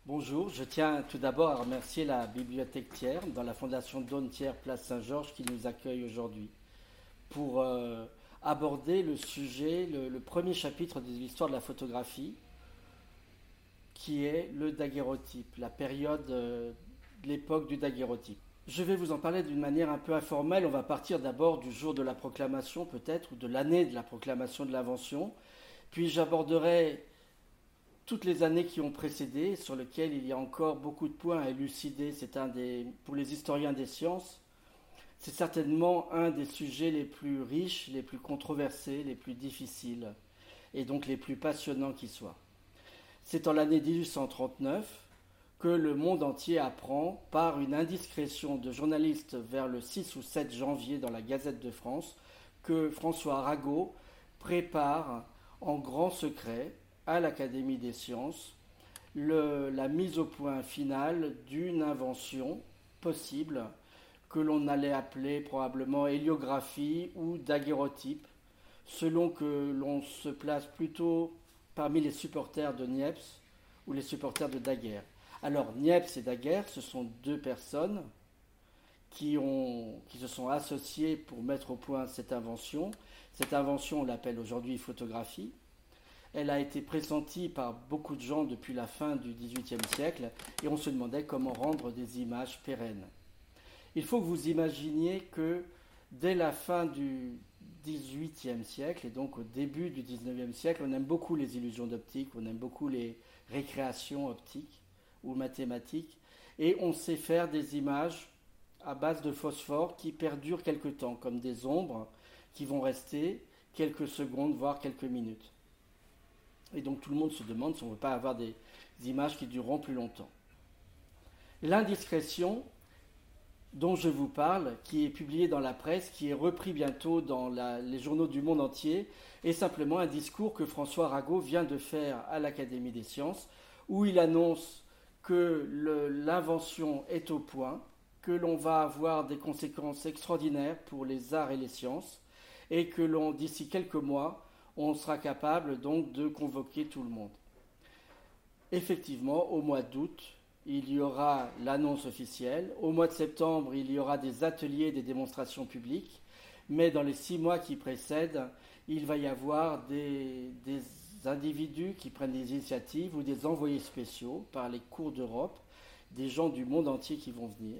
Bonjour, je tiens tout d'abord à remercier la Bibliothèque Thiers dans la Fondation Dône Thiers Place Saint-Georges qui nous accueille aujourd'hui pour aborder le sujet, le premier chapitre de l'histoire de la photographie qui est le daguerréotype, la période de l'époque du daguerréotype. Je vais vous en parler d'une manière un peu informelle. On va partir d'abord du jour de la proclamation peut-être, ou de l'année de la proclamation de l'invention. Puis j'aborderai toutes les années qui ont précédé, sur lesquelles il y a encore beaucoup de points à élucider. Pour les historiens des sciences, c'est certainement un des sujets les plus riches, les plus controversés, les plus difficiles, et donc les plus passionnants qui soient. C'est en l'année 1839 que le monde entier apprend, par une indiscrétion de journalistes vers le 6 ou 7 janvier dans la Gazette de France, que François Arago prépare en grand secret à l'Académie des sciences la mise au point finale d'une invention possible que l'on allait appeler probablement héliographie ou daguerréotype, selon que l'on se place plutôt parmi les supporters de Niepce ou les supporters de Daguerre. Alors Niepce et Daguerre, ce sont deux personnes qui se sont associées pour mettre au point cette invention. Cette invention, on l'appelle aujourd'hui photographie. Elle a été pressentie par beaucoup de gens depuis la fin du XVIIIe siècle et on se demandait comment rendre des images pérennes. Il faut que vous imaginiez que dès la fin du XVIIIe siècle et donc au début du XIXe siècle, on aime beaucoup les illusions d'optique, on aime beaucoup les récréations optiques ou mathématiques et on sait faire des images à base de phosphore qui perdurent quelque temps, comme des ombres qui vont rester quelques secondes, voire quelques minutes. Et donc tout le monde se demande si on ne veut pas avoir des images qui dureront plus longtemps. L'indiscrétion dont je vous parle, qui est publiée dans la presse, qui est repris bientôt dans les journaux du monde entier, est simplement un discours que François Arago vient de faire à l'Académie des sciences, où il annonce que l'invention est au point, que l'on va avoir des conséquences extraordinaires pour les arts et les sciences, et que d'ici quelques mois, on sera capable donc de convoquer tout le monde. Effectivement, au mois d'août, il y aura l'annonce officielle. Au mois de septembre, il y aura des ateliers, des démonstrations publiques. Mais dans les 6 mois qui précèdent, il va y avoir des individus qui prennent des initiatives ou des envoyés spéciaux par les cours d'Europe, des gens du monde entier qui vont venir,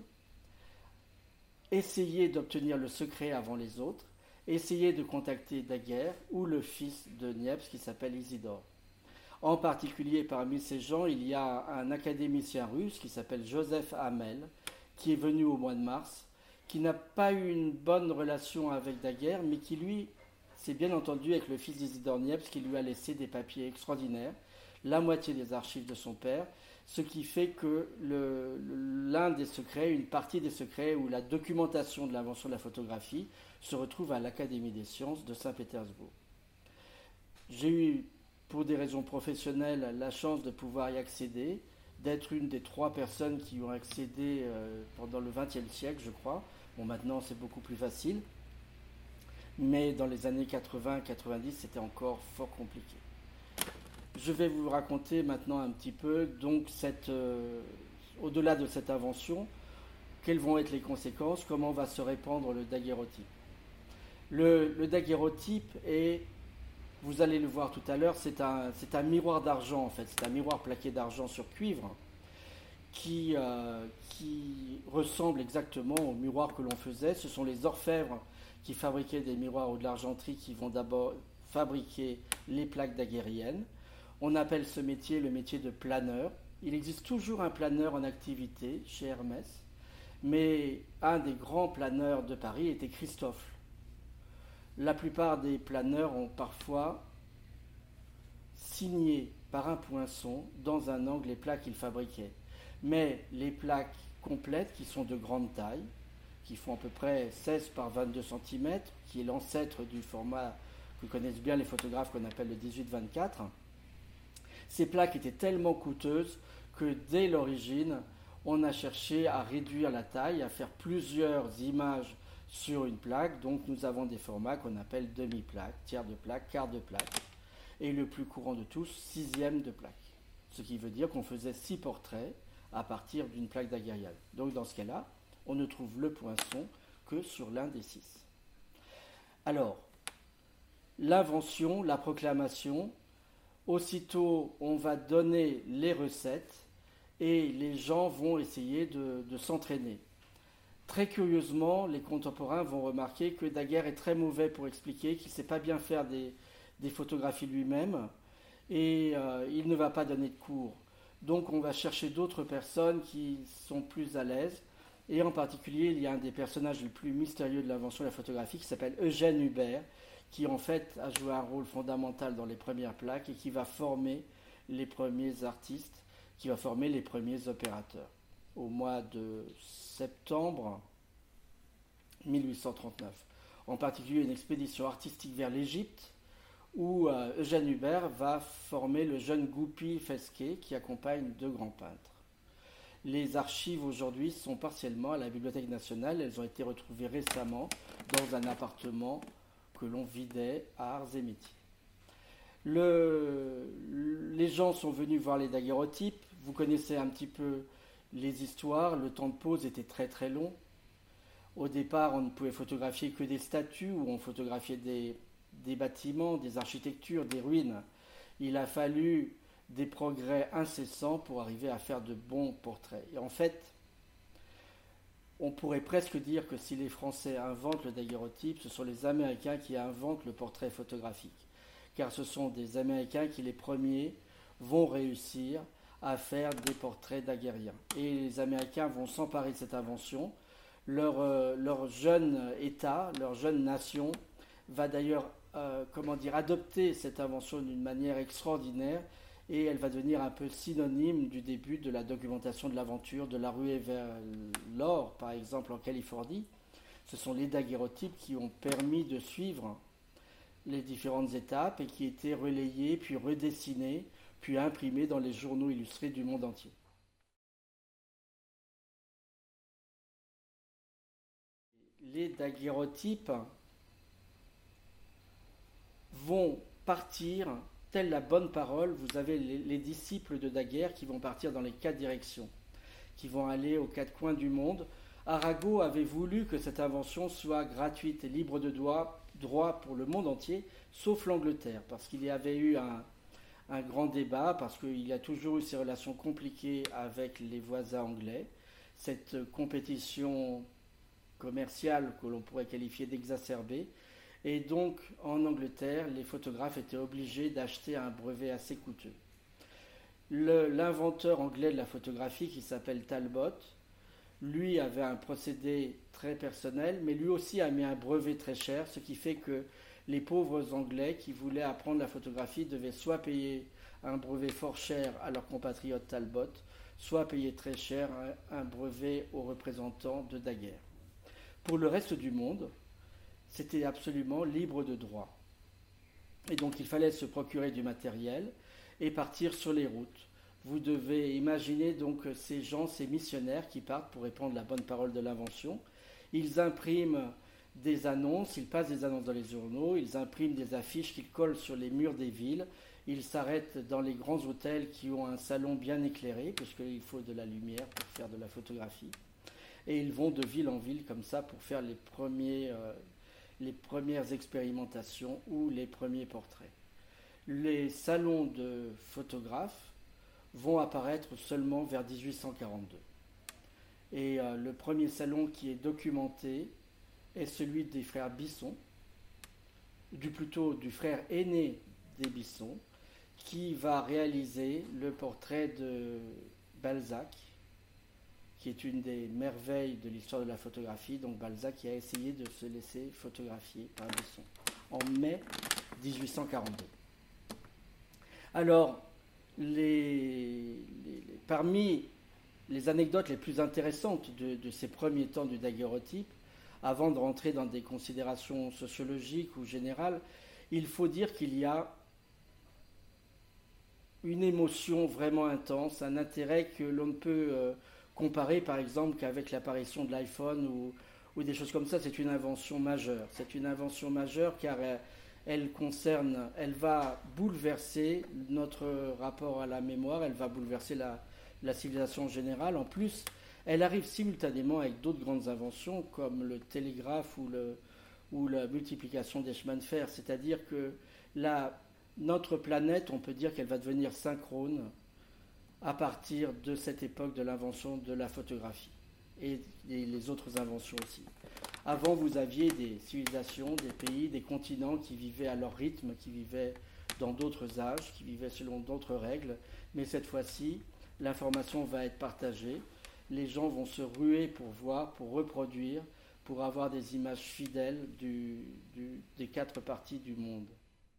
essayer d'obtenir le secret avant les autres, essayer de contacter Daguerre ou le fils de Niepce qui s'appelle Isidore. En particulier, parmi ces gens, il y a un académicien russe qui s'appelle Joseph Hamel, qui est venu au mois de mars, qui n'a pas eu une bonne relation avec Daguerre, mais qui, lui, s'est bien entendu avec le fils d'Isidore Niepce, qui lui a laissé des papiers extraordinaires, la moitié des archives de son père, ce qui fait que l'un des secrets, une partie des secrets, ou la documentation de l'invention de la photographie, se retrouve à l'Académie des sciences de Saint-Pétersbourg. J'ai eu, pour des raisons professionnelles, la chance de pouvoir y accéder, d'être une des 3 personnes qui y ont accédé pendant le XXe siècle, je crois. Bon, maintenant, c'est beaucoup plus facile. Mais dans les années 80-90, c'était encore fort compliqué. Je vais vous raconter maintenant un petit peu, donc, au-delà de cette invention, quelles vont être les conséquences, comment va se répandre le daguerréotype. Le daguerréotype est, vous allez le voir tout à l'heure, c'est un miroir d'argent en fait, c'est un miroir plaqué d'argent sur cuivre qui ressemble exactement au miroir que l'on faisait. Ce sont les orfèvres qui fabriquaient des miroirs ou de l'argenterie qui vont d'abord fabriquer les plaques daguerriennes. On appelle ce métier le métier de planeur. Il existe toujours un planeur en activité chez Hermès, mais un des grands planeurs de Paris était Christophe. La plupart des planeurs ont parfois signé par un poinçon dans un angle les plaques qu'ils fabriquaient. Mais les plaques complètes, qui sont de grande taille, qui font à peu près 16 par 22 cm, qui est l'ancêtre du format que connaissent bien les photographes qu'on appelle le 18-24, ces plaques étaient tellement coûteuses que dès l'origine, on a cherché à réduire la taille, à faire plusieurs images sur une plaque. Donc nous avons des formats qu'on appelle demi-plaque, tiers de plaque, quart de plaque, et le plus courant de tous, 1/6 de plaque. Ce qui veut dire qu'on faisait 6 portraits à partir d'une plaque daguerréale. Donc dans ce cas-là, on ne trouve le poinçon que sur l'un des 6. Alors, l'invention, la proclamation, aussitôt on va donner les recettes et les gens vont essayer de s'entraîner. Très curieusement, les contemporains vont remarquer que Daguerre est très mauvais pour expliquer, qu'il ne sait pas bien faire des photographies lui-même et il ne va pas donner de cours. Donc on va chercher d'autres personnes qui sont plus à l'aise. Et en particulier, il y a un des personnages les plus mystérieux de l'invention de la photographie qui s'appelle Eugène Hubert, qui en fait a joué un rôle fondamental dans les premières plaques et qui va former les premiers artistes, qui va former les premiers opérateurs. Au mois de septembre 1839. En particulier une expédition artistique vers l'Égypte où Eugène Hubert va former le jeune Goupil Fesquet qui accompagne 2 grands peintres. Les archives aujourd'hui sont partiellement à la Bibliothèque nationale. Elles ont été retrouvées récemment dans un appartement que l'on vidait à Arts et Métiers. Les gens sont venus voir les daguerreotypes. Vous connaissez un petit peu les histoires. Le temps de pause était très très long. Au départ, on ne pouvait photographier que des statues ou on photographiait des bâtiments, des architectures, des ruines. Il a fallu des progrès incessants pour arriver à faire de bons portraits. Et en fait, on pourrait presque dire que si les Français inventent le daguerreotype, ce sont les Américains qui inventent le portrait photographique. Car ce sont des Américains qui, les premiers, vont réussir à faire des portraits daguerriens. Et les Américains vont s'emparer de cette invention. Leur jeune État, leur jeune nation, va d'ailleurs adopter cette invention d'une manière extraordinaire et elle va devenir un peu synonyme du début de la documentation de l'aventure, de la ruée vers l'or, par exemple en Californie. Ce sont les daguerreotypes qui ont permis de suivre les différentes étapes et qui étaient relayées, puis redessinées, puis imprimées dans les journaux illustrés du monde entier. Les daguerreotypes vont partir, telle la bonne parole, vous avez les disciples de Daguerre qui vont partir dans les 4 directions, qui vont aller aux 4 coins du monde. Arago avait voulu que cette invention soit gratuite et libre de droit pour le monde entier, sauf l'Angleterre, parce qu'il y avait eu un grand débat, parce qu'il y a toujours eu ces relations compliquées avec les voisins anglais, cette compétition commerciale que l'on pourrait qualifier d'exacerbée. Et donc, en Angleterre, les photographes étaient obligés d'acheter un brevet assez coûteux. L'inventeur anglais de la photographie, qui s'appelle Talbot, lui avait un procédé très personnel, mais lui aussi a mis un brevet très cher, ce qui fait que les pauvres Anglais qui voulaient apprendre la photographie devaient soit payer un brevet fort cher à leur compatriote Talbot, soit payer très cher un brevet aux représentants de Daguerre. Pour le reste du monde, c'était absolument libre de droit. Et donc il fallait se procurer du matériel et partir sur les routes. Vous devez imaginer donc ces gens, ces missionnaires qui partent pour répandre la bonne parole de l'invention. Ils impriment des annonces, ils passent des annonces dans les journaux, ils impriment des affiches qu'ils collent sur les murs des villes. Ils s'arrêtent dans les grands hôtels qui ont un salon bien éclairé, puisqu'il faut de la lumière pour faire de la photographie. Et ils vont de ville en ville comme ça pour faire les premières expérimentations ou les premiers portraits. Les salons de photographes vont apparaître seulement vers 1842. Et le premier salon qui est documenté est celui des frères Bisson, plutôt du frère aîné des Bisson, qui va réaliser le portrait de Balzac, qui est une des merveilles de l'histoire de la photographie. Donc Balzac qui a essayé de se laisser photographier par Bisson en mai 1842. Alors, parmi les anecdotes les plus intéressantes de ces premiers temps du daguerreotype, avant de rentrer dans des considérations sociologiques ou générales, il faut dire qu'il y a une émotion vraiment intense, un intérêt que l'on ne peut comparer par exemple qu'avec l'apparition de l'iPhone ou des choses comme ça. C'est une invention majeure. C'est une invention majeure car elle va bouleverser notre rapport à la mémoire, elle va bouleverser la civilisation générale. En plus, elle arrive simultanément avec d'autres grandes inventions comme le télégraphe ou la multiplication des chemins de fer. C'est-à-dire que notre planète, on peut dire qu'elle va devenir synchrone à partir de cette époque de l'invention de la photographie et les autres inventions aussi. Avant, vous aviez des civilisations, des pays, des continents qui vivaient à leur rythme, qui vivaient dans d'autres âges, qui vivaient selon d'autres règles, mais cette fois-ci, l'information va être partagée, les gens vont se ruer pour voir, pour reproduire, pour avoir des images fidèles des 4 parties du monde.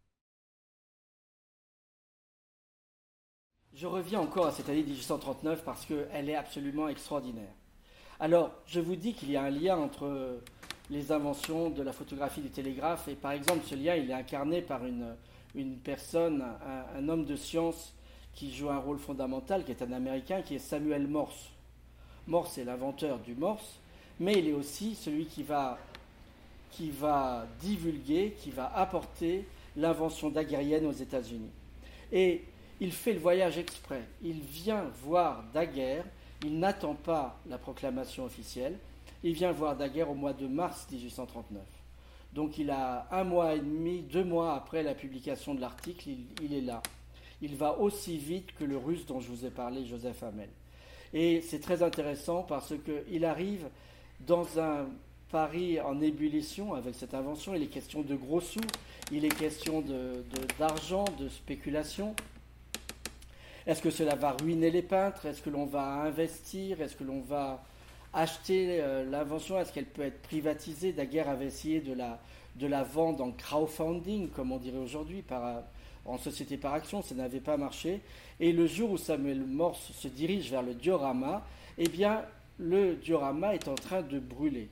Je reviens encore à cette année 1839 parce qu'elle est absolument extraordinaire. Alors, je vous dis qu'il y a un lien entre les inventions de la photographie du télégraphe et par exemple ce lien il est incarné par une personne, un homme de science qui joue un rôle fondamental, qui est un Américain, qui est Samuel Morse. Morse est l'inventeur du Morse, mais il est aussi celui qui va divulguer, qui va apporter l'invention daguerrienne aux États-Unis. Et il fait le voyage exprès. Il vient voir Daguerre. Il n'attend pas la proclamation officielle. Il vient voir Daguerre au mois de mars 1839. Donc il a 1 mois et demi, 2 mois après la publication de l'article, il est là. Il va aussi vite que le Russe dont je vous ai parlé, Joseph Hamel. Et c'est très intéressant parce qu'il arrive dans un Paris en ébullition avec cette invention. Il est question de gros sous, il est question d'argent, de spéculation. Est-ce que cela va ruiner les peintres? Est-ce que l'on va investir? Est-ce que l'on va acheter l'invention? Est-ce qu'elle peut être privatisée? Daguerre avait essayé de la vendre en crowdfunding, comme on dirait aujourd'hui, en société par action. Ça n'avait pas marché. Et le jour où Samuel Morse se dirige vers le diorama, eh bien, le diorama est en train de brûler.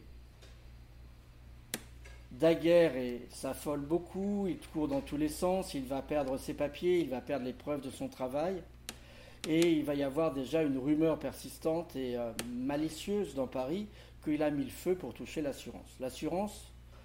Daguerre s'affole beaucoup, il court dans tous les sens, il va perdre ses papiers, il va perdre les preuves de son travail. Et il va y avoir déjà une rumeur persistante et malicieuse dans Paris qu'il a mis le feu pour toucher l'assurance. L'assurance,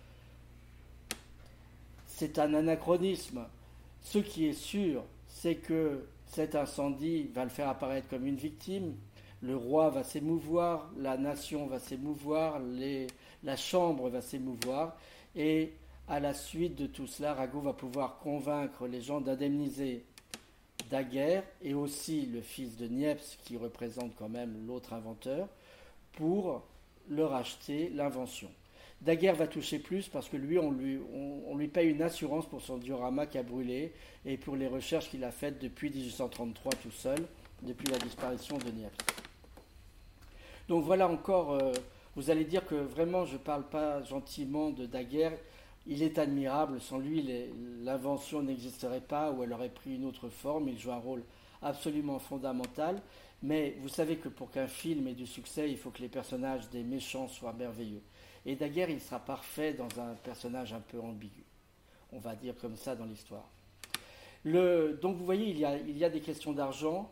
c'est un anachronisme. Ce qui est sûr, c'est que cet incendie va le faire apparaître comme une victime. Le roi va s'émouvoir, la nation va s'émouvoir, la chambre va s'émouvoir. Et à la suite de tout cela, Rago va pouvoir convaincre les gens d'indemniser Daguerre et aussi le fils de Niepce, qui représente quand même l'autre inventeur, pour leur acheter l'invention. Daguerre va toucher plus parce que lui, on lui paye une assurance pour son diorama qui a brûlé et pour les recherches qu'il a faites depuis 1833 tout seul, depuis la disparition de Niepce. Donc voilà encore, vous allez dire que vraiment je ne parle pas gentiment de Daguerre. Il est admirable, sans lui l'invention n'existerait pas ou elle aurait pris une autre forme, il joue un rôle absolument fondamental, mais vous savez que pour qu'un film ait du succès, il faut que les personnages des méchants soient merveilleux. Et Daguerre, il sera parfait dans un personnage un peu ambigu, on va dire comme ça dans l'histoire. Donc vous voyez, il y a des questions d'argent,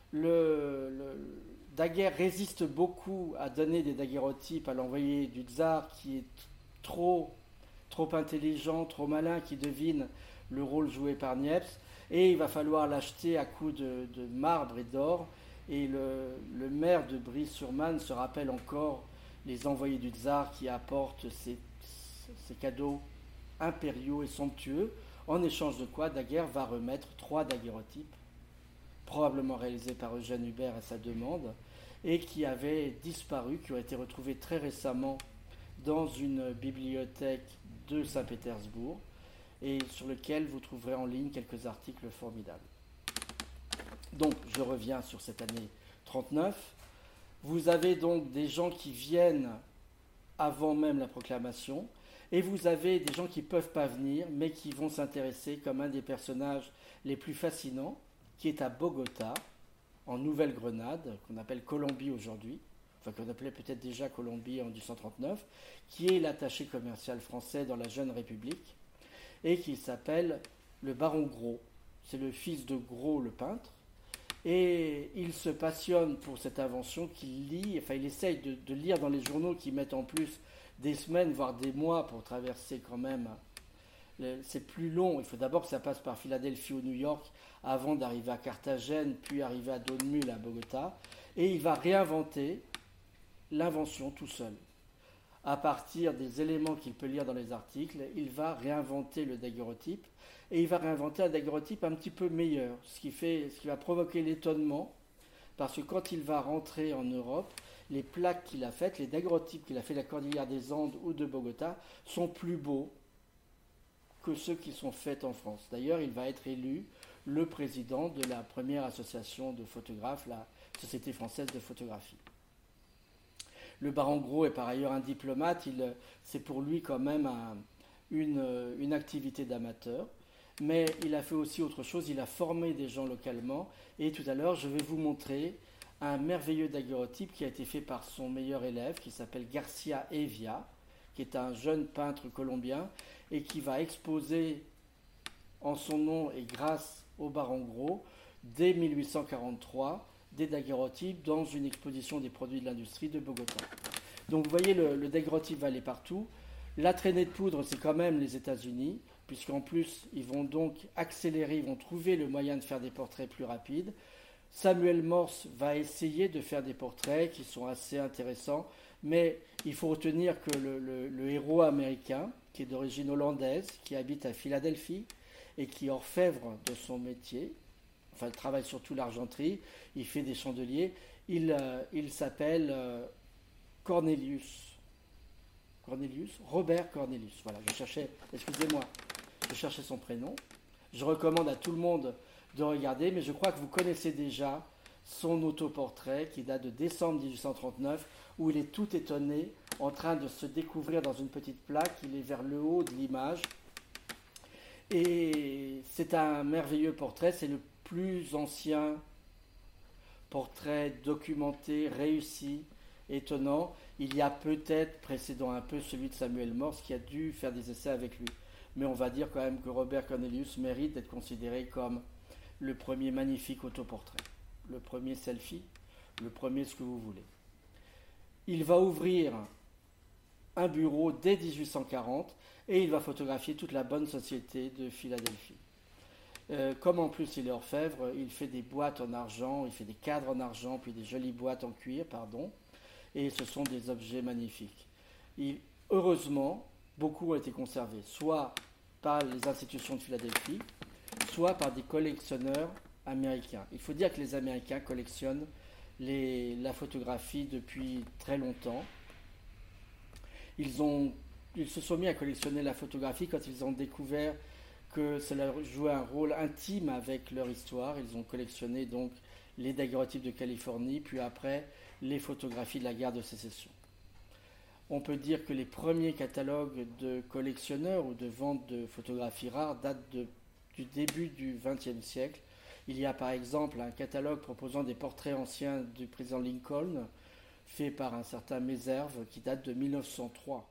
Daguerre résiste beaucoup à donner des daguerreotypes à l'envoyé du tsar qui est trop intelligent, trop malin, qui devine le rôle joué par Niepce, et il va falloir l'acheter à coups de marbre et d'or. Et le maire de Brie-sur-Marne se rappelle encore les envoyés du tsar qui apportent ces cadeaux impériaux et somptueux, en échange de quoi Daguerre va remettre 3 daguerreotypes, probablement réalisés par Eugène Hubert à sa demande, et qui avaient disparu, qui ont été retrouvés très récemment dans une bibliothèque de Saint-Pétersbourg et sur lequel vous trouverez en ligne quelques articles formidables. Donc, je reviens sur cette année 39. Vous avez donc des gens qui viennent avant même la proclamation et vous avez des gens qui ne peuvent pas venir mais qui vont s'intéresser comme un des personnages les plus fascinants qui est à Bogota, en Nouvelle-Grenade, qu'on appelle Colombie aujourd'hui, enfin qu'on appelait peut-être déjà Colombie en 1839, qui est l'attaché commercial français dans la jeune République, et qui s'appelle le baron Gros. C'est le fils de Gros le peintre, et il se passionne pour cette invention qu'il lit, enfin il essaye de lire dans les journaux qui mettent en plus des semaines, voire des mois pour traverser quand même c'est plus long. Il faut d'abord que ça passe par Philadelphie ou New York avant d'arriver à Carthagène, puis arriver à Done-Mule, à Bogota. Et il va réinventer l'invention tout seul. À partir des éléments qu'il peut lire dans les articles, il va réinventer le daguerreotype. Et il va réinventer un daguerreotype un petit peu meilleur, ce qui va provoquer l'étonnement, parce que quand il va rentrer en Europe, les plaques qu'il a faites, les daguerreotypes qu'il a fait de la Cordillère des Andes ou de Bogota, sont plus beaux que ceux qui sont faits en France. D'ailleurs, il va être élu le président de la première association de photographes, la Société française de photographie. Le baron Gros est par ailleurs un diplomate, c'est pour lui quand même une activité d'amateur. Mais il a fait aussi autre chose, il a formé des gens localement. Et tout à l'heure, je vais vous montrer un merveilleux daguerreotype qui a été fait par son meilleur élève, qui s'appelle Garcia Evia, qui est un jeune peintre colombien, et qui va exposer en son nom et grâce au baron Gros, dès 1843, des daguerreotypes dans une exposition des produits de l'industrie de Bogota. Donc vous voyez, le daguerreotype va aller partout. La traînée de poudre, c'est quand même les États-Unis, puisqu'en plus, ils vont donc accélérer, ils vont trouver le moyen de faire des portraits plus rapides. Samuel Morse va essayer de faire des portraits qui sont assez intéressants, mais il faut retenir que le héros américain, qui est d'origine hollandaise, qui habite à Philadelphie et qui est orfèvre de son métier, enfin il travaille surtout l'argenterie, il fait des chandeliers, il s'appelle Robert Cornelius. Voilà, je cherchais son prénom. Je recommande à tout le monde de regarder, mais je crois que vous connaissez déjà son autoportrait qui date de décembre 1839, où il est tout étonné, en train de se découvrir dans une petite plaque. Il est vers le haut de l'image. Et c'est un merveilleux portrait, c'est le plus ancien portrait documenté, réussi, étonnant. Il y a peut-être, précédant un peu celui de Samuel Morse, qui a dû faire des essais avec lui. Mais on va dire quand même que Robert Cornelius mérite d'être considéré comme le premier magnifique autoportrait, le premier selfie, le premier ce que vous voulez. Il va ouvrir un bureau dès 1840 et il va photographier toute la bonne société de Philadelphie. Comme en plus il est orfèvre, il fait des boîtes en argent, il fait des cadres en argent, puis des jolies boîtes en cuir, et ce sont des objets magnifiques. Heureusement, beaucoup ont été conservés, soit par les institutions de Philadelphie, soit par des collectionneurs américains. Il faut dire que les Américains collectionnent la photographie depuis très longtemps. Ils se sont mis à collectionner la photographie quand ils ont découvert que cela jouait un rôle intime avec leur histoire. Ils ont collectionné donc les daguerreotypes de Californie, puis après les photographies de la guerre de sécession. On peut dire que les premiers catalogues de collectionneurs ou de vente de photographies rares datent du début du XXe siècle. Il y a par exemple un catalogue proposant des portraits anciens du président Lincoln, fait par un certain Méserve, qui date de 1903.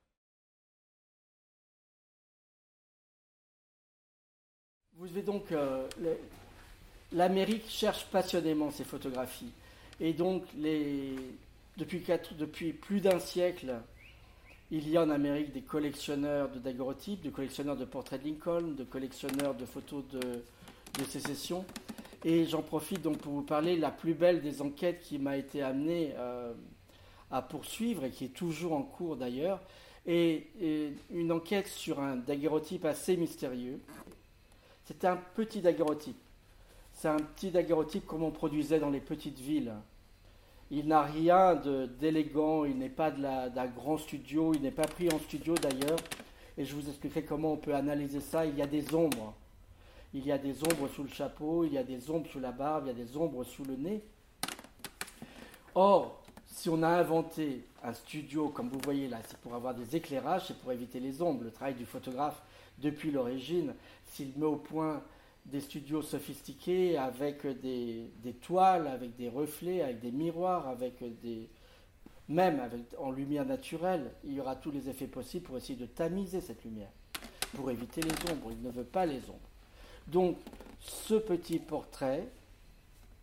Vous savez donc, l'Amérique cherche passionnément ces photographies. Et donc, depuis plus d'un siècle, il y a en Amérique des collectionneurs de daguerreotypes, des collectionneurs de portraits de Lincoln, de collectionneurs de photos de sécession. Et j'en profite donc pour vous parler la plus belle des enquêtes qui m'a été amenée à poursuivre et qui est toujours en cours d'ailleurs, et une enquête sur un daguerreotype assez mystérieux. C'est un petit daguerreotype. C'est un petit daguerreotype comme on produisait dans les petites villes. Il n'a rien d'élégant, il n'est pas d'un grand studio, il n'est pas pris en studio d'ailleurs. Et je vous expliquerai comment on peut analyser ça. Il y a des ombres. Il y a des ombres sous le chapeau, il y a des ombres sous la barbe, il y a des ombres sous le nez. Or, si on a inventé un studio, comme vous voyez là, c'est pour avoir des éclairages, c'est pour éviter les ombres. Le travail du photographe, depuis l'origine, s'il met au point des studios sophistiqués avec des toiles, avec des reflets, avec des miroirs, en lumière naturelle, il y aura tous les effets possibles pour essayer de tamiser cette lumière, pour éviter les ombres. Il ne veut pas les ombres. Donc, ce petit portrait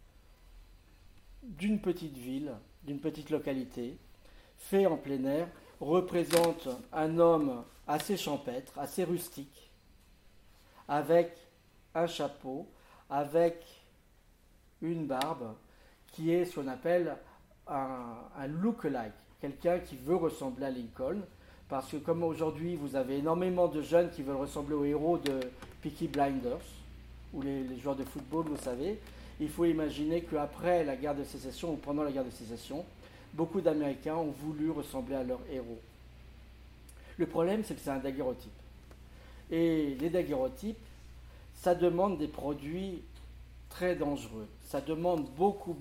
d'une petite ville, d'une petite localité, fait en plein air, représente un homme assez champêtre, assez rustique, avec un chapeau, avec une barbe, qui est ce qu'on appelle un look-alike, quelqu'un qui veut ressembler à Lincoln, parce que comme aujourd'hui vous avez énormément de jeunes qui veulent ressembler aux héros de Peaky Blinders, ou les joueurs de football, vous savez, il faut imaginer qu'après la guerre de sécession ou pendant la guerre de sécession, beaucoup d'Américains ont voulu ressembler à leurs héros. Le problème, c'est que c'est un daguerreotype. Et les daguerreotypes, ça demande des produits très dangereux. Ça demande beaucoup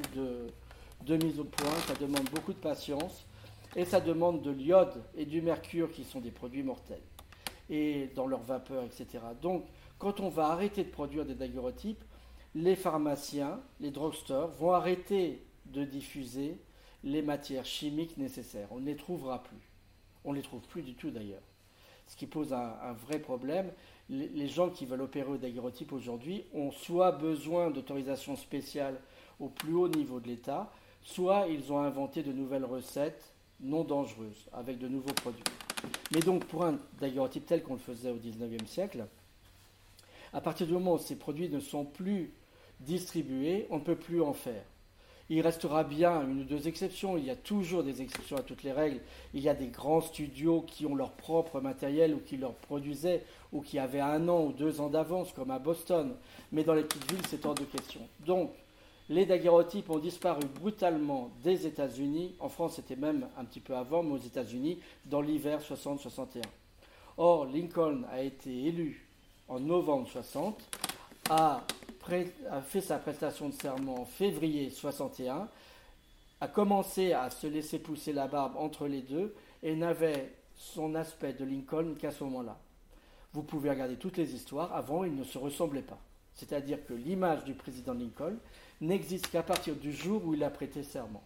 de mise au point, ça demande beaucoup de patience, et ça demande de l'iode et du mercure qui sont des produits mortels, et dans leur vapeur, etc. Donc, quand on va arrêter de produire des daguerreotypes, les pharmaciens, les drugstores vont arrêter de diffuser les matières chimiques nécessaires. On ne les trouvera plus. On ne les trouve plus du tout d'ailleurs. Ce qui pose un vrai problème. Les gens qui veulent opérer au daguerreotype aujourd'hui ont soit besoin d'autorisation spéciale au plus haut niveau de l'État, soit ils ont inventé de nouvelles recettes non dangereuses avec de nouveaux produits. Mais donc pour un daguerreotype tel qu'on le faisait au XIXe siècle, à partir du moment où ces produits ne sont plus distribués, on ne peut plus en faire. Il restera bien une ou deux exceptions, il y a toujours des exceptions à toutes les règles. Il y a des grands studios qui ont leur propre matériel ou qui leur produisaient ou qui avaient 1 an ou 2 ans d'avance, comme à Boston. Mais dans les petites villes, c'est hors de question. Donc, les daguerreotypes ont disparu brutalement des États-Unis. En France, c'était même un petit peu avant, mais aux États-Unis, dans l'hiver 60-61. Or, Lincoln a été élu en novembre 60, a fait sa prestation de serment en février 61, a commencé à se laisser pousser la barbe entre les deux et n'avait son aspect de Lincoln qu'à ce moment-là. Vous pouvez regarder toutes les histoires, avant il ne se ressemblait pas. C'est-à-dire que l'image du président Lincoln n'existe qu'à partir du jour où il a prêté serment.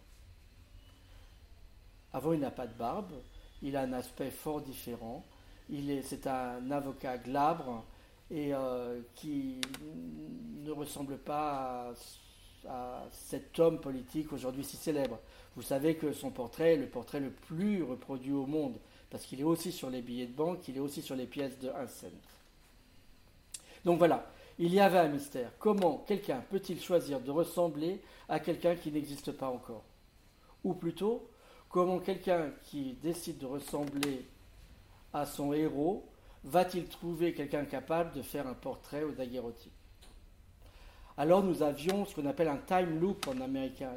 Avant il n'a pas de barbe, il a un aspect fort différent, c'est un avocat glabre, et qui ne ressemble pas à cet homme politique aujourd'hui si célèbre. Vous savez que son portrait est le portrait le plus reproduit au monde, parce qu'il est aussi sur les billets de banque, il est aussi sur les pièces de 1 cent. Donc voilà, il y avait un mystère. Comment quelqu'un peut-il choisir de ressembler à quelqu'un qui n'existe pas encore? Ou plutôt, comment quelqu'un qui décide de ressembler à son héros va-t-il trouver quelqu'un capable de faire un portrait au daguerreotype? Alors nous avions ce qu'on appelle un time loop en américain.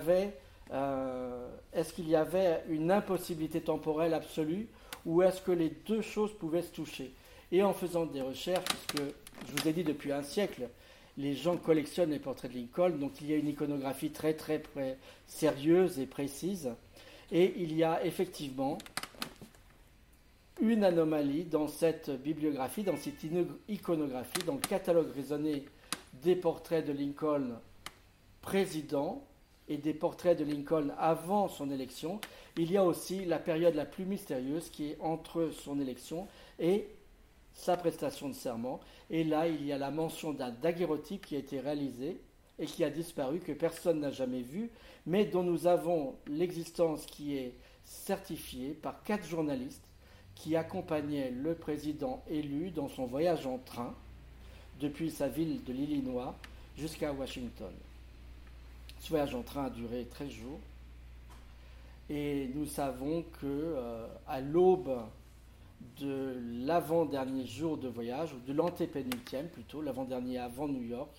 Est-ce qu'il y avait une impossibilité temporelle absolue ou est-ce que les deux choses pouvaient se toucher? Et en faisant des recherches, puisque je vous ai dit depuis un siècle, les gens collectionnent les portraits de Lincoln, donc il y a une iconographie très sérieuse et précise. Et il y a effectivement une anomalie dans cette bibliographie, dans cette iconographie, dans le catalogue raisonné des portraits de Lincoln président et des portraits de Lincoln avant son élection. Il y a aussi la période la plus mystérieuse qui est entre son élection et sa prestation de serment. Et là, il y a la mention d'un daguerreotype qui a été réalisé et qui a disparu, que personne n'a jamais vu, mais dont nous avons l'existence qui est certifiée par 4 journalistes qui accompagnait le président élu dans son voyage en train depuis sa ville de l'Illinois jusqu'à Washington. Ce voyage en train a duré 13 jours et nous savons que à l'aube de l'avant-dernier jour de voyage, ou de l'antépénultième plutôt, l'avant-dernier avant New York,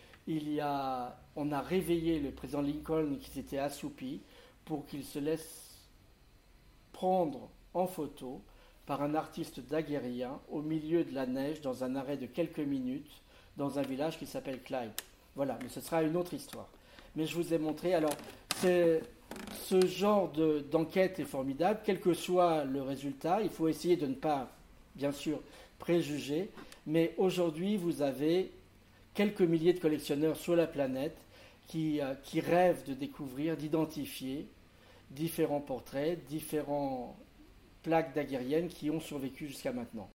on a réveillé le président Lincoln qui s'était assoupi pour qu'il se laisse prendre en photo par un artiste daguerrien au milieu de la neige dans un arrêt de quelques minutes dans un village qui s'appelle Clyde. Voilà, mais ce sera une autre histoire. Mais je vous ai montré, alors, ce genre d'enquête est formidable, quel que soit le résultat, il faut essayer de ne pas, bien sûr, préjuger, mais aujourd'hui, vous avez quelques milliers de collectionneurs sur la planète qui rêvent de découvrir, d'identifier différents portraits, différents plaques daguerriennes qui ont survécu jusqu'à maintenant.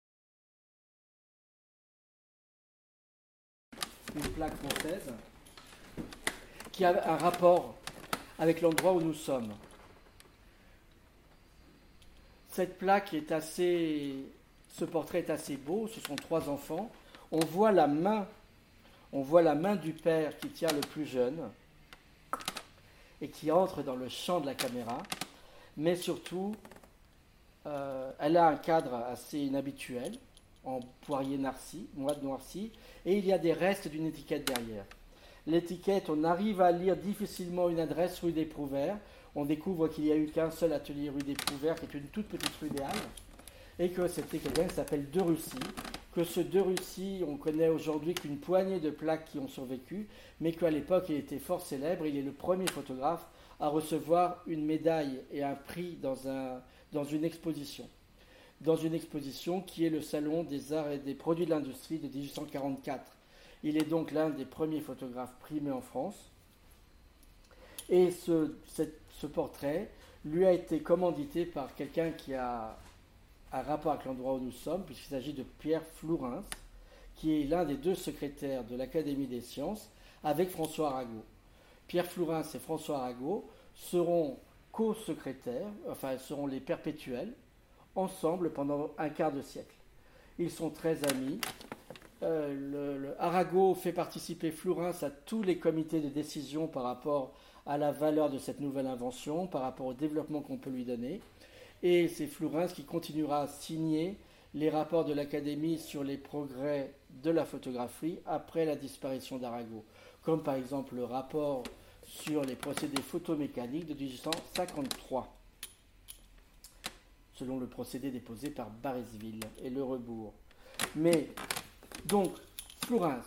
Une plaque française qui a un rapport avec l'endroit où nous sommes. Cette plaque est assez... Ce portrait est assez beau, ce sont 3 enfants. On voit la main du père qui tient le plus jeune et qui entre dans le champ de la caméra, mais surtout, elle a un cadre assez inhabituel, en poirier noirci, et il y a des restes d'une étiquette derrière. L'étiquette, on arrive à lire difficilement une adresse rue des Prouvaires. On découvre qu'il n'y a eu qu'un seul atelier rue des Prouvaires, qui est une toute petite rue des Halles, et que c'était quelqu'un qui s'appelle De Russy, que ce De Russy, on connaît aujourd'hui qu'une poignée de plaques qui ont survécu, mais qu'à l'époque il était fort célèbre. Il est le premier photographe à recevoir une médaille et un prix dans une exposition. Dans une exposition qui est le Salon des Arts et des Produits de l'Industrie de 1844. Il est donc l'un des premiers photographes primés en France. Et ce portrait lui a été commandité par quelqu'un qui a un rapport avec l'endroit où nous sommes, puisqu'il s'agit de Pierre Flourens, qui est l'un des 2 secrétaires de l'Académie des sciences, avec François Arago. Pierre Flourens et François Arago seront co-secrétaires, enfin seront les perpétuels, ensemble pendant un quart de siècle. Ils sont très amis. Arago fait participer Flourens à tous les comités de décision par rapport à la valeur de cette nouvelle invention, par rapport au développement qu'on peut lui donner. Et c'est Flourens qui continuera à signer les rapports de l'Académie sur les progrès de la photographie après la disparition d'Arago, comme par exemple le rapport sur les procédés photomécaniques de 1853, selon le procédé déposé par Baresville et Le Rebourg. Mais, donc, Flourens,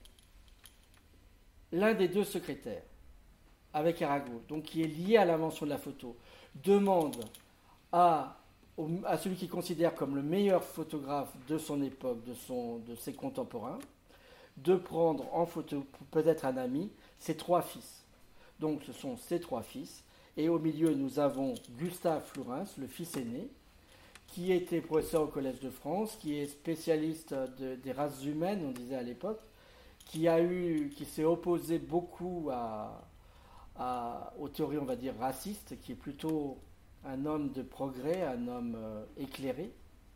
l'un des 2 secrétaires, avec Arago, donc qui est lié à l'invention de la photo, demande à celui qu'il considère comme le meilleur photographe de son époque, de ses contemporains, de prendre en photo, peut-être un ami, ses 3 fils. Donc ce sont ses 3 fils. Et au milieu, nous avons Gustave Flourens, le fils aîné, qui était professeur au Collège de France, qui est spécialiste des races humaines, on disait à l'époque, qui s'est opposé beaucoup aux théories, on va dire, racistes, qui est plutôt un homme de progrès, un homme éclairé,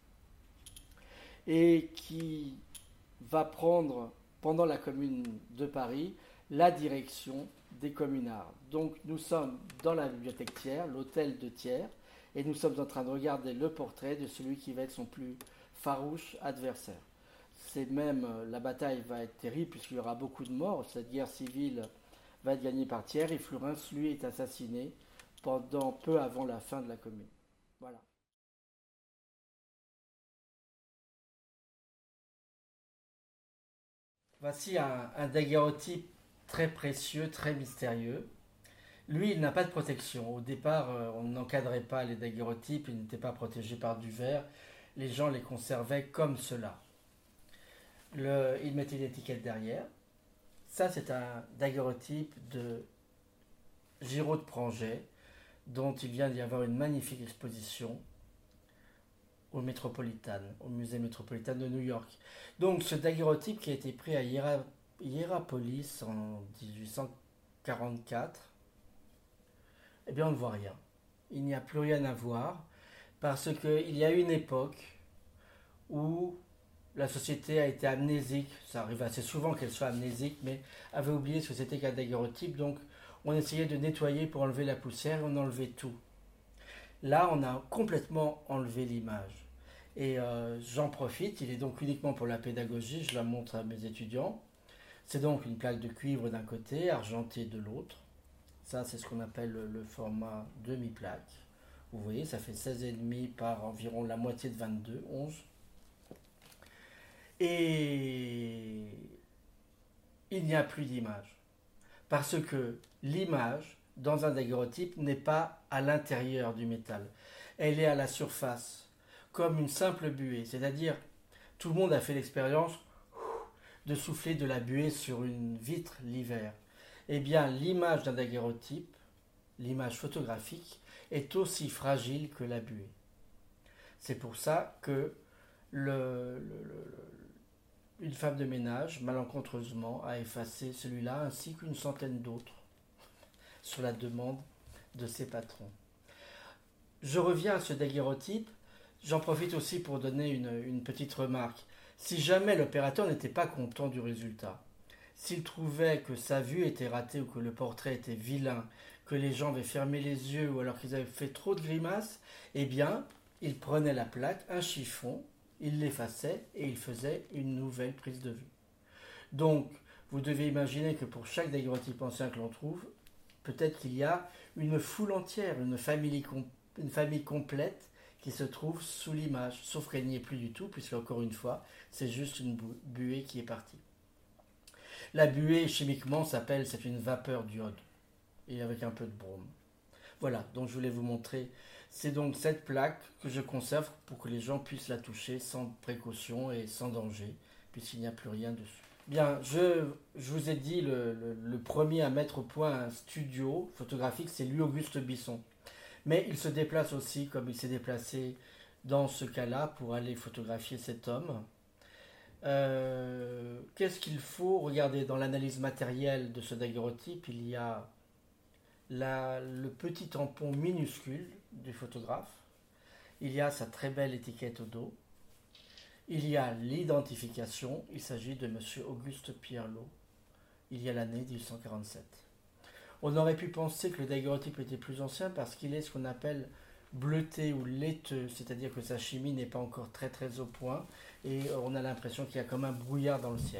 et qui va prendre, pendant la Commune de Paris, la direction des communards. Donc nous sommes dans la bibliothèque Thiers, l'hôtel de Thiers, et nous sommes en train de regarder le portrait de celui qui va être son plus farouche adversaire. La bataille va être terrible puisqu'il y aura beaucoup de morts. Cette guerre civile va être gagnée par Thiers, et Flourens, lui, est assassiné peu avant la fin de la Commune. Voilà. Voici un daguerreotype très précieux, très mystérieux. Lui, il n'a pas de protection. Au départ, on n'encadrait pas les daguerreotypes, ils n'étaient pas protégés par du verre. Les gens les conservaient comme cela. Il mettait une étiquette derrière. Ça, c'est un daguerreotype de Giraud de Pranget, dont il vient d'y avoir une magnifique exposition au musée métropolitain de New York. Donc ce daguerreotype qui a été pris à Hierapolis en 1844, eh bien on ne voit rien. Il n'y a plus rien à voir, parce qu'il y a une époque où la société a été amnésique, ça arrive assez souvent qu'elle soit amnésique, mais avait oublié ce que c'était qu'un daguerreotype, donc on essayait de nettoyer pour enlever la poussière et on enlevait tout. Là, on a complètement enlevé l'image. Et j'en profite, il est donc uniquement pour la pédagogie, je la montre à mes étudiants. C'est donc une plaque de cuivre d'un côté, argentée de l'autre. Ça, c'est ce qu'on appelle le format demi-plaque. Vous voyez, ça fait 16,5 par environ la moitié de 22, 11. Et il n'y a plus d'image. Parce que l'image, dans un daguerreotype, n'est pas à l'intérieur du métal. Elle est à la surface, comme une simple buée. C'est-à-dire, tout le monde a fait l'expérience de souffler de la buée sur une vitre l'hiver. Eh bien, l'image d'un daguerreotype, l'image photographique, est aussi fragile que la buée. C'est pour ça que une femme de ménage, malencontreusement, a effacé celui-là ainsi qu'une centaine d'autres sur la demande de ses patrons. Je reviens à ce daguerreotype J'en profite aussi pour donner une petite remarque. Si jamais l'opérateur n'était pas content du résultat, s'il trouvait que sa vue était ratée ou que le portrait était vilain, que les gens avaient fermé les yeux ou alors qu'ils avaient fait trop de grimaces, eh bien, il prenait la plaque, un chiffon, il l'effaçait et il faisait une nouvelle prise de vue. Donc, vous devez imaginer que pour chaque daguerreotype ancien que l'on trouve, peut-être qu'il y a une foule entière, une famille complète qui se trouve sous l'image, sauf qu'elle n'y est plus du tout, puisque encore une fois, c'est juste une buée qui est partie. La buée, chimiquement, c'est une vapeur d'iode, et avec un peu de brome. Voilà, donc je voulais vous montrer. C'est donc cette plaque que je conserve pour que les gens puissent la toucher sans précaution et sans danger, puisqu'il n'y a plus rien dessus. Bien, je vous ai dit, le premier à mettre au point un studio photographique, c'est Louis-Auguste Bisson. Mais il se déplace aussi, comme il s'est déplacé dans ce cas-là, pour aller photographier cet homme. Qu'est-ce qu'il faut regarder dans l'analyse matérielle de ce daguerreotype? Il y a le petit tampon minuscule du photographe. Il y a sa très belle étiquette au dos. Il y a l'identification. Il s'agit de Monsieur Auguste Pierlot. Il y a l'année 1847. On aurait pu penser que le daguerreotype était plus ancien parce qu'il est ce qu'on appelle bleuté ou laiteux, c'est-à-dire que sa chimie n'est pas encore très très au point et on a l'impression qu'il y a comme un brouillard dans le ciel.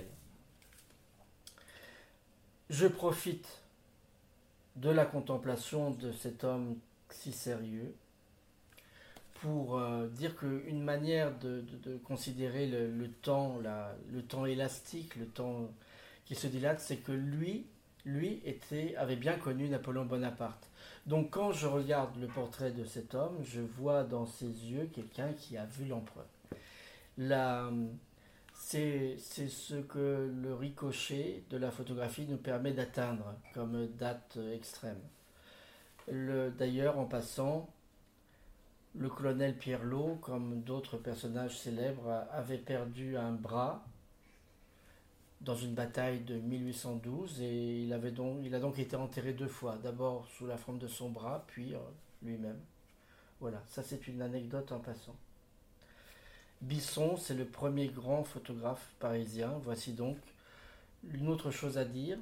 Je profite de la contemplation de cet homme si sérieux pour dire qu'une manière de considérer le temps, le temps élastique, le temps qui se dilate, c'est que lui avait bien connu Napoléon Bonaparte. Donc quand je regarde le portrait de cet homme, je vois dans ses yeux quelqu'un qui a vu l'empereur. C'est ce que le ricochet de la photographie nous permet d'atteindre comme date extrême. D'ailleurs, en passant, le colonel Pierlot, comme d'autres personnages célèbres, avait perdu un bras dans une bataille de 1812 et il a donc été enterré 2 fois, d'abord sous la forme de son bras, puis lui-même. Voilà, ça c'est une anecdote en passant. Bisson, c'est le premier grand photographe parisien. Voici donc une autre chose à dire.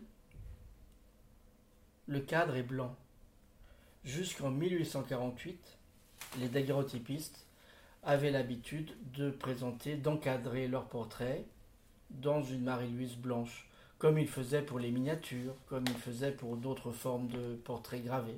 Le cadre est blanc. Jusqu'en 1848, les daguerreotypistes avaient l'habitude d'encadrer leurs portraits dans une Marie-Louise blanche, comme ils faisaient pour les miniatures, comme ils faisaient pour d'autres formes de portraits gravés.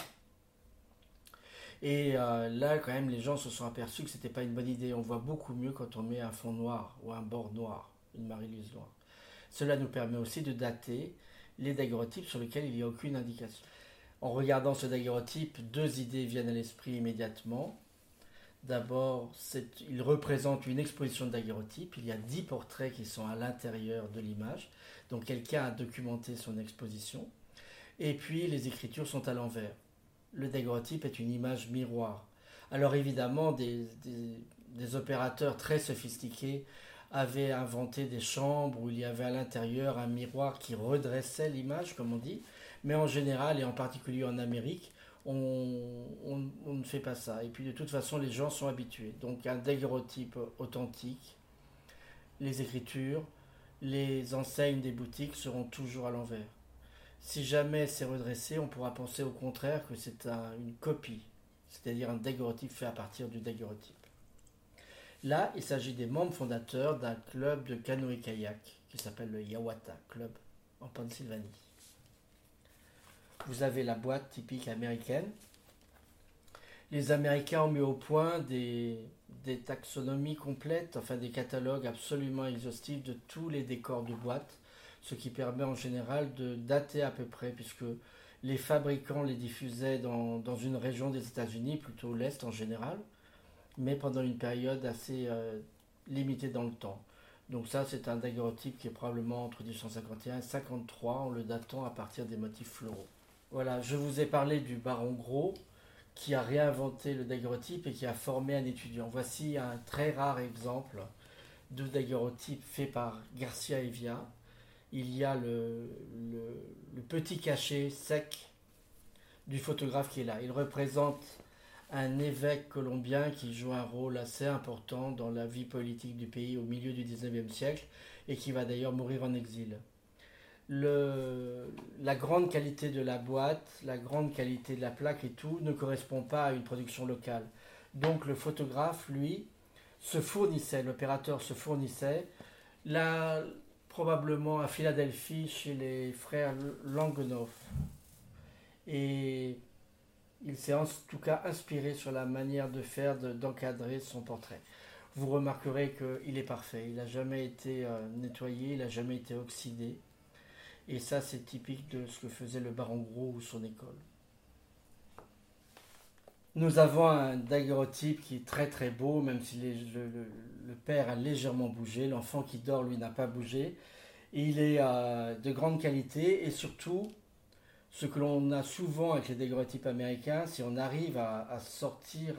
Et là, quand même, les gens se sont aperçus que c'était pas une bonne idée. On voit beaucoup mieux quand on met un fond noir ou un bord noir, une Marie-Louise noire. Cela nous permet aussi de dater les daguerreotypes sur lesquels il n'y a aucune indication. En regardant ce daguerreotype, 2 idées viennent à l'esprit immédiatement. D'abord, il représente une exposition de daguerreotypes. Il y a 10 portraits qui sont à l'intérieur de l'image. Donc quelqu'un a documenté son exposition. Et puis les écritures sont à l'envers. Le daguerreotype est une image miroir. Alors évidemment, des opérateurs très sophistiqués avaient inventé des chambres où il y avait à l'intérieur un miroir qui redressait l'image, comme on dit. Mais en général, et en particulier en Amérique, on ne fait pas ça. Et puis de toute façon, les gens sont habitués. Donc un daguerreotype authentique, les écritures, les enseignes des boutiques seront toujours à l'envers. Si jamais c'est redressé, on pourra penser au contraire que c'est une copie, c'est-à-dire un daguerreotype fait à partir du daguerreotype. Là, il s'agit des membres fondateurs d'un club de canoë-kayak qui s'appelle le Yawata Club en Pennsylvanie. Vous avez la boîte typique américaine. Les Américains ont mis au point des taxonomies complètes, enfin des catalogues absolument exhaustifs de tous les décors de boîte, ce qui permet en général de dater à peu près, puisque les fabricants les diffusaient dans une région des États-Unis, plutôt l'Est en général, mais pendant une période assez limitée dans le temps. Donc ça, c'est un daguerreotype qui est probablement entre 1851 et 1853, en le datant à partir des motifs floraux. Voilà, je vous ai parlé du baron Gros, qui a réinventé le daguerreotype et qui a formé un étudiant. Voici un très rare exemple de daguerreotype fait par Garcia Hevia. Il y a le petit cachet sec du photographe qui est là. Il représente un évêque colombien qui joue un rôle assez important dans la vie politique du pays au milieu du 19e siècle et qui va d'ailleurs mourir en exil. La grande qualité de la boîte, la grande qualité de la plaque et tout ne correspond pas à une production locale. Donc le photographe, lui, se fournissait, l'opérateur se fournissait, là, probablement à Philadelphie chez les frères Langenoff. Et il s'est en tout cas inspiré sur la manière de faire, d'encadrer son portrait. Vous remarquerez qu'il est parfait, il n'a jamais été nettoyé, il n'a jamais été oxydé. Et ça, c'est typique de ce que faisait le baron Gros ou son école. Nous avons un daguerreotype qui est très très beau, même si le père a légèrement bougé. L'enfant qui dort, lui, n'a pas bougé. Et il est de grande qualité. Et surtout, ce que l'on a souvent avec les daguerreotypes américains, si on arrive à sortir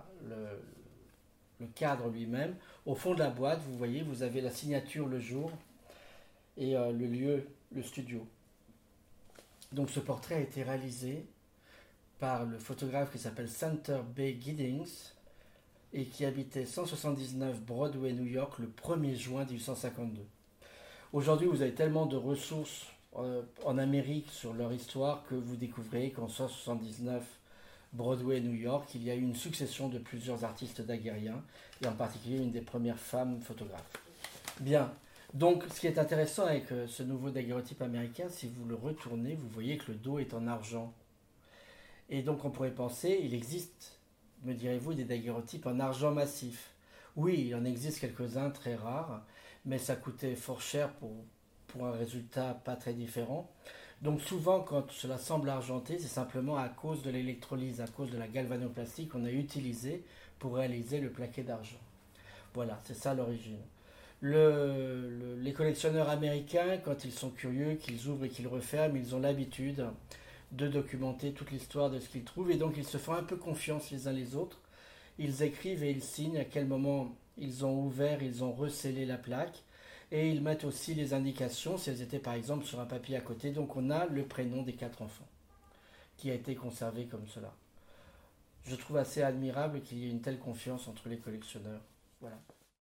le cadre lui-même, au fond de la boîte, vous voyez, vous avez la signature le jour et le lieu, le studio. Donc ce portrait a été réalisé par le photographe qui s'appelle Center Bay Giddings et qui habitait 179 Broadway, New York, le 1er juin 1852. Aujourd'hui, vous avez tellement de ressources en Amérique sur leur histoire que vous découvrez qu'en 179 Broadway, New York, il y a eu une succession de plusieurs artistes daguerriens et en particulier une des premières femmes photographes. Bien. Donc, ce qui est intéressant avec ce nouveau daguerreotype américain, si vous le retournez, vous voyez que le dos est en argent. Et donc, on pourrait penser, il existe, me direz-vous, des daguerreotypes en argent massif. Oui, il en existe quelques-uns très rares, mais ça coûtait fort cher pour un résultat pas très différent. Donc, souvent, quand cela semble argenté, c'est simplement à cause de l'électrolyse, à cause de la galvanoplastie qu'on a utilisée pour réaliser le plaqué d'argent. Voilà, c'est ça l'origine. Les collectionneurs américains, quand ils sont curieux, qu'ils ouvrent et qu'ils referment, ils ont l'habitude de documenter toute l'histoire de ce qu'ils trouvent et donc ils se font un peu confiance les uns les autres. Ils écrivent et ils signent à quel moment ils ont ouvert, ils ont recellé la plaque et ils mettent aussi les indications si elles étaient par exemple sur un papier à côté. Donc on a le prénom des 4 enfants qui a été conservé comme cela. Je trouve assez admirable qu'il y ait une telle confiance entre les collectionneurs. Voilà.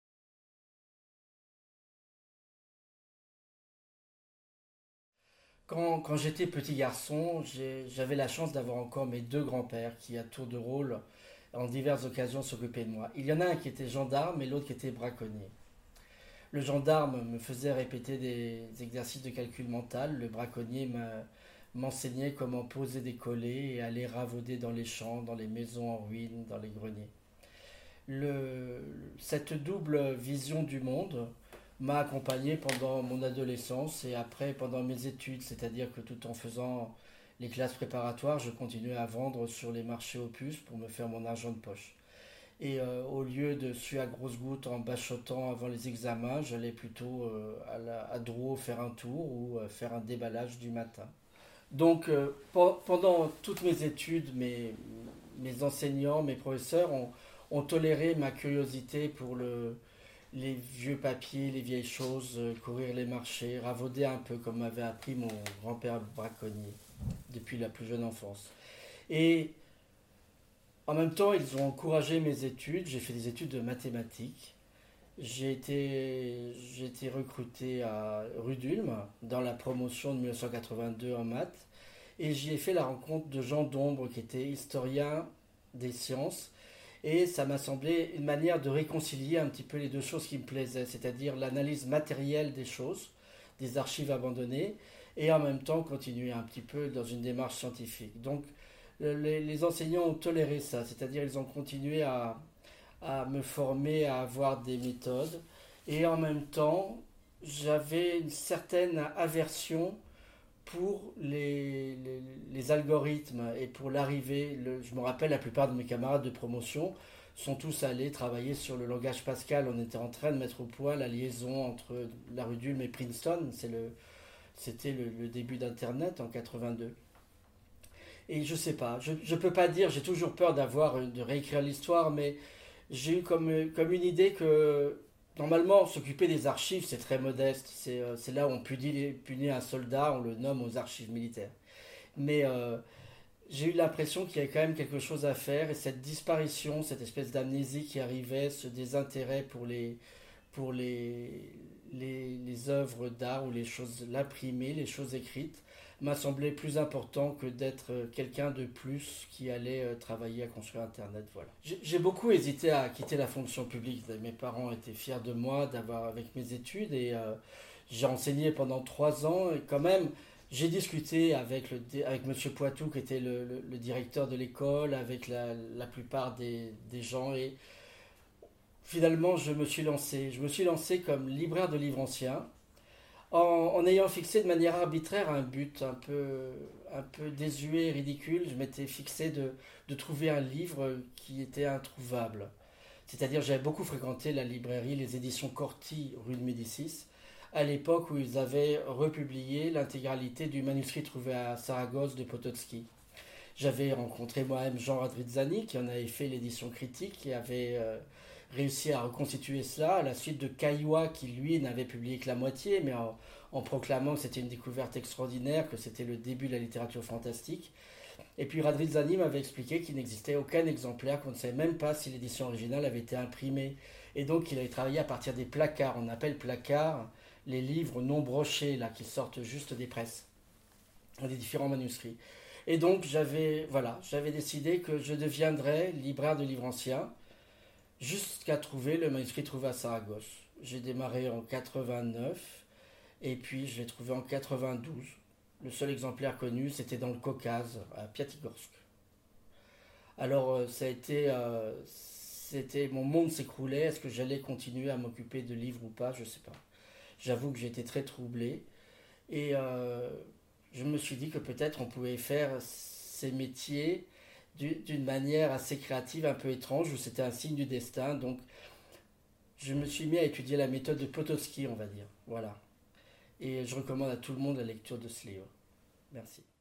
Quand j'étais petit garçon, j'avais la chance d'avoir encore mes 2 grands-pères qui, à tour de rôle, en diverses occasions, s'occupaient de moi. Il y en a un qui était gendarme et l'autre qui était braconnier. Le gendarme me faisait répéter des exercices de calcul mental. Le braconnier m'enseignait comment poser des collets et aller ravauder dans les champs, dans les maisons en ruine, dans les greniers. Cette double vision du monde m'a accompagné pendant mon adolescence et après pendant mes études, c'est-à-dire que tout en faisant les classes préparatoires, je continuais à vendre sur les marchés aux puces pour me faire mon argent de poche. Et au lieu de suer à grosses gouttes en bachotant avant les examens, j'allais plutôt à Drouot faire un tour ou faire un déballage du matin. Donc pendant toutes mes études, mes enseignants, mes professeurs ont toléré ma curiosité pour les vieux papiers, les vieilles choses, courir les marchés, ravauder un peu comme m'avait appris mon grand-père braconnier depuis la plus jeune enfance. Et en même temps, ils ont encouragé mes études. J'ai fait des études de mathématiques. J'ai été recruté à Rudulm dans la promotion de 1982 en maths et j'y ai fait la rencontre de Jean Dombre qui était historien des sciences et ça m'a semblé une manière de réconcilier un petit peu les deux choses qui me plaisaient, c'est-à-dire l'analyse matérielle des choses, des archives abandonnées et en même temps continuer un petit peu dans une démarche scientifique. Donc les enseignants ont toléré ça, c'est-à-dire ils ont continué à me former, à avoir des méthodes. Et en même temps, j'avais une certaine aversion pour les algorithmes et pour l'arrivée. Je me rappelle, la plupart de mes camarades de promotion sont tous allés travailler sur le langage Pascal. On était en train de mettre au point la liaison entre la rue d'Ulm et Princeton. C'était le début d'Internet en 82. Et je sais pas, je peux pas dire, j'ai toujours peur de réécrire l'histoire, mais j'ai eu comme une idée que normalement s'occuper des archives c'est très modeste, c'est là où on punit un soldat, on le nomme aux archives militaires. Mais j'ai eu l'impression qu'il y avait quand même quelque chose à faire et cette disparition, cette espèce d'amnésie qui arrivait, ce désintérêt pour les œuvres d'art ou les choses, l'imprimé, les choses écrites, m'a semblé plus important que d'être quelqu'un de plus qui allait travailler à construire Internet. Voilà. J'ai beaucoup hésité à quitter la fonction publique. Mes parents étaient fiers de moi d'avoir avec mes études et j'ai enseigné pendant 3 ans et quand même j'ai discuté avec Monsieur Poitou qui était le directeur de l'école, avec la plupart des gens et finalement je me suis lancé. Je me suis lancé comme libraire de livres anciens en ayant fixé de manière arbitraire un but un peu désuet et ridicule. Je m'étais fixé de trouver un livre qui était introuvable. C'est-à-dire j'avais beaucoup fréquenté la librairie, les éditions Corti, rue de Médicis, à l'époque où ils avaient republié l'intégralité du manuscrit trouvé à Saragosse de Potocki. J'avais rencontré moi-même Jean Radrizzani qui en avait fait l'édition critique, qui avait réussi à reconstituer cela à la suite de Caillois qui lui n'avait publié que la moitié, mais en proclamant que c'était une découverte extraordinaire, que c'était le début de la littérature fantastique. Et puis Radrizzani m'avait expliqué qu'il n'existait aucun exemplaire, qu'on ne savait même pas si l'édition originale avait été imprimée. Et donc il avait travaillé à partir des placards. On appelle placards les livres non brochés, là, qui sortent juste des presses, des différents manuscrits. Et donc j'avais décidé que je deviendrais libraire de livres anciens jusqu'à trouver le manuscrit trouvé à Saragosse. J'ai démarré en 89 et puis je l'ai trouvé en 92. Le seul exemplaire connu, c'était dans le Caucase, à Piatigorsk. Alors mon monde s'écroulait. Est-ce que j'allais continuer à m'occuper de livres ou pas? Je sais pas. J'avoue que j'étais très troublé et je me suis dit que peut-être on pouvait faire ces métiers d'une manière assez créative, un peu étrange, où c'était un signe du destin. Donc je me suis mis à étudier la méthode de Potocki, on va dire. Voilà. Et je recommande à tout le monde la lecture de ce livre. Merci.